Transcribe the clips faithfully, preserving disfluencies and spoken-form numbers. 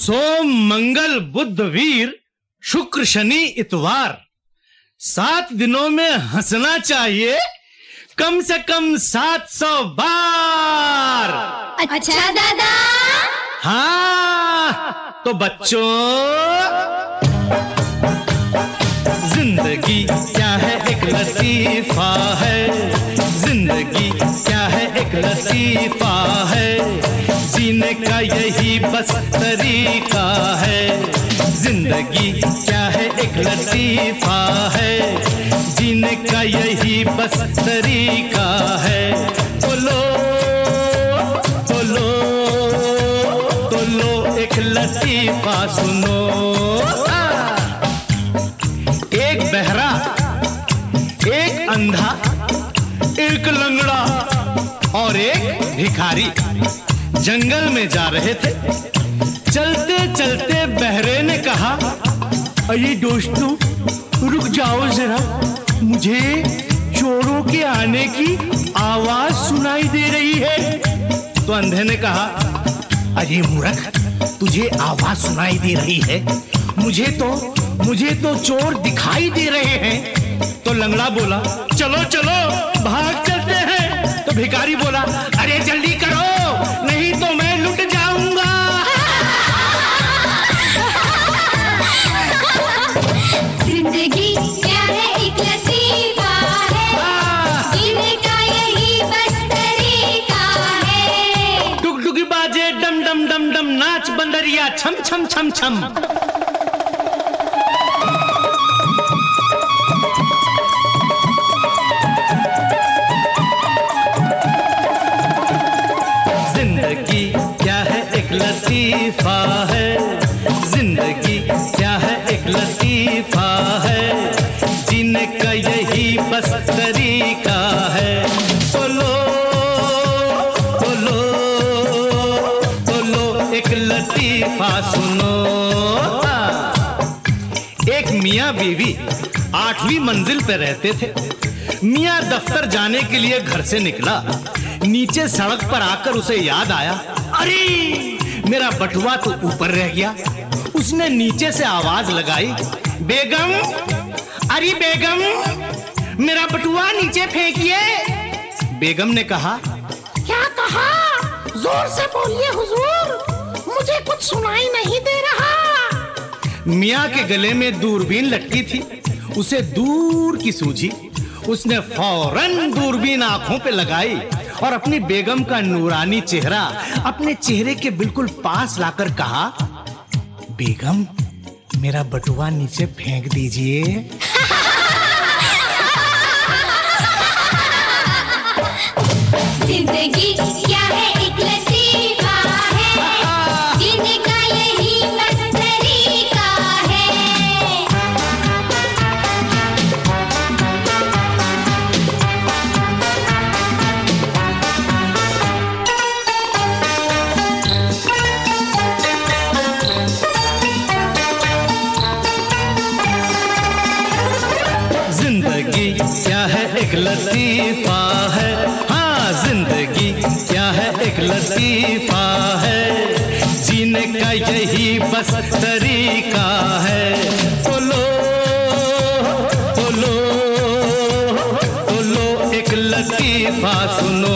सोम मंगल बुध वीर शुक्र शनि इतवार, सात दिनों में हंसना चाहिए कम से कम सात सौ बार। अच्छा दादा। हाँ तो बच्चों, जिंदगी क्या है एक लतीफा है, जिंदगी क्या है एक लतीफा है, जीने का यही बस तरीका है। जिंदगी क्या है एक लतीफा है, जीने का यही बस तरीका है। बोलो बोलो बोलो एक लतीफा सुनो। एक बहरा, एक अंधा, एक लंगड़ा और एक भिखारी जंगल में जा रहे थे। चलते चलते बहरे ने कहा, अरे दोस्तों रुक जाओ जरा, मुझे चोरों के आने की आवाज सुनाई दे रही है। तो अंधे ने कहा, अरे मूर्ख, तुझे आवाज सुनाई दे रही है, मुझे तो मुझे तो चोर दिखाई दे रहे हैं। तो लंगड़ा बोला, चलो चलो भाग चलते हैं। तो भिखारी बोला, अरे जल्दी करो नहीं तो मैं लुट जाऊंगा। जिंदगी क्या है एक लतीफा है, जीने का यही बस तरीका है। टुकटुकी बाजे डम डम डम डम, नाच बंदरिया छम छम छम छम। जिंदगी क्या है एक लतीफा है, जिंदगी क्या है एक लतीफा है, जीने का यही बस तरीका है। बोलो बोलो बोलो एक लतीफा सुनो। एक मियाँ बीवी आठवीं मंजिल पे रहते थे। मियाँ दफ्तर जाने के लिए घर से निकला, नीचे सड़क पर आकर उसे याद आया, अरे मेरा बटुआ तो ऊपर रह गया। उसने नीचे से आवाज लगाई, बेगम, अरे बेगम मेरा बटुआ नीचे फेंकिए। बेगम ने कहा, क्या कहा? जोर से बोलिए हुजूर, मुझे कुछ सुनाई नहीं दे रहा। मियाँ के गले में दूरबीन लटकी थी, उसे दूर की सूझी। उसने फौरन दूरबीन आंखों पे लगाई और अपनी बेगम का नूरानी चेहरा अपने चेहरे के बिल्कुल पास लाकर कहा, बेगम मेरा बटुआ नीचे फेंक दीजिए। जिंदगी क्या है एक लतीफा है, जीने का यही बस तरीका है। जिंदगी क्या है एक लतीफा है, हाँ जिंदगी क्या है एक लतीफा है, जीने का यही बस तरीका है। बोलो बोलो बोलो एक लतीफा सुनो।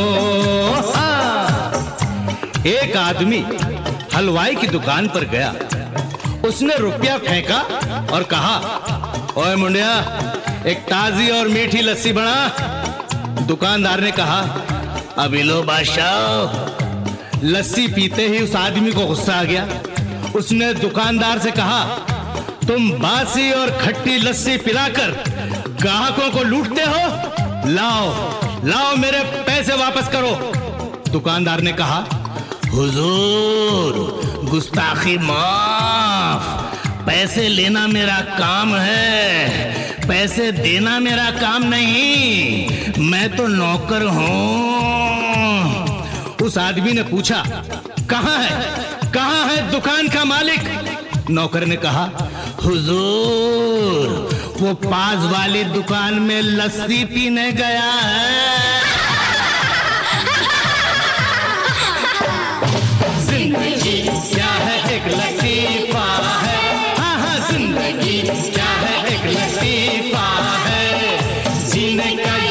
हाँ एक आदमी हलवाई की दुकान पर गया, उसने रुपया फेंका और कहा, ओए मुंडिया एक ताजी और मीठी लस्सी बना। दुकानदार ने कहा, अभी लो बादशाह। लस्सी पीते ही उस आदमी को गुस्सा आ गया। उसने दुकानदार से कहा, तुम बासी और खट्टी लस्सी पिलाकर ग्राहकों को लूटते हो, लाओ लाओ मेरे पैसे वापस करो। दुकानदार ने कहा, हुजूर गुस्ताखी माफ, पैसे लेना मेरा काम है, पैसे देना मेरा काम नहीं, मैं तो नौकर हूं। उस आदमी ने पूछा, कहां है कहां है दुकान का मालिक? नौकर ने कहा, हुजूर वो पास वाली दुकान में लस्सी पीने गया है। जिंदगी क्या है एक लतीफा क्या है एक लतीफा है जीने का